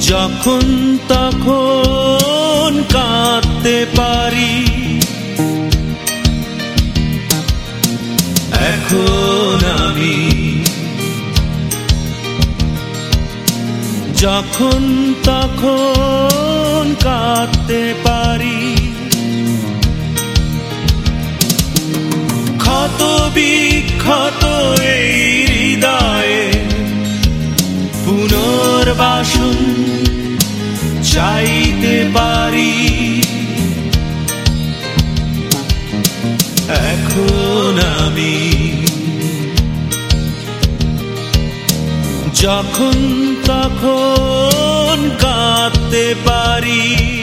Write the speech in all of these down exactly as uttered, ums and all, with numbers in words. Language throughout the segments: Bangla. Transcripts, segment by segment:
যখন তখন কাঁদতে পারি, এখন আমি যখন তখন কাঁদতে পারি। ক্ষত বিক্ষত এই হৃদয়ে পুনর্বাসন চাইতে পারি। এখন আমি যখন তখন কাঁদতে পারি।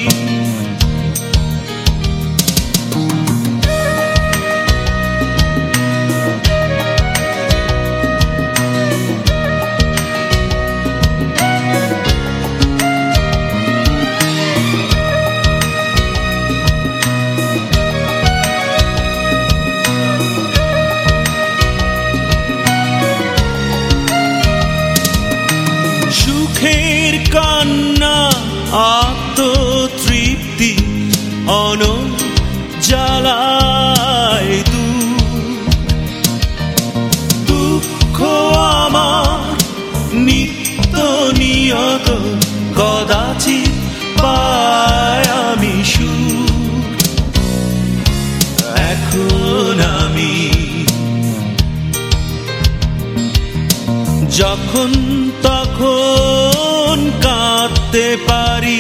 সুখের কান্না আত্মতৃপ্তি অনন্ত জ্বালায় দুঃখ আমার নিত্য নিয়ত কদাচিৎ পাই আমি সুখ। এখন আমি যখন তখন কাঁদতে পারি।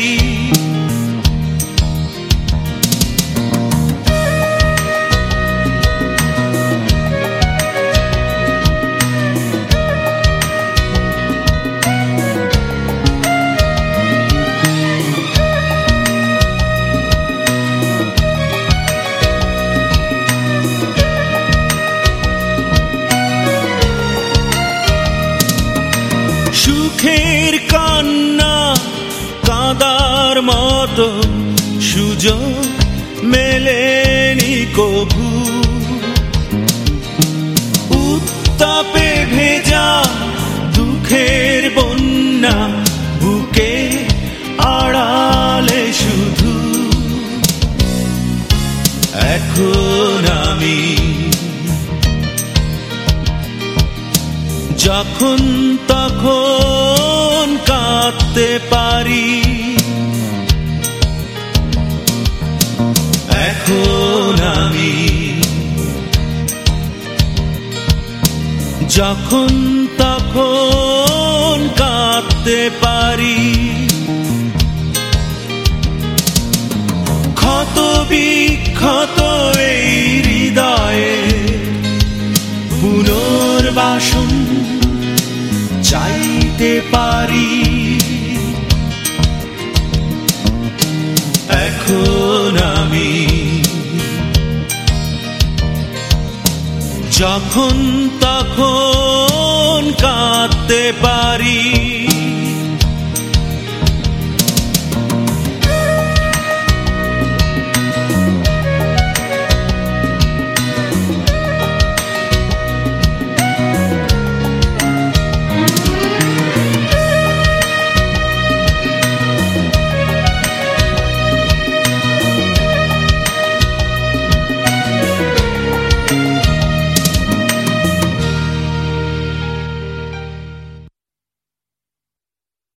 সুখের কান্না কাঁদার মতো সুযোগ মেলেনি কভু। উত্তাপে ভেজা দুঃখের বন্যা বুকে আড়ালে শুধু। এখন আমি যখন তখন কাঁদতে পারি। এখন আমি যখন তখন কাঁদতে পারি। ক্ষত বিক্ষত এই হৃদয়ে পুনর্বাসন চাইতে পারি। এখন আমি যখন তখন কাঁদতে পারি।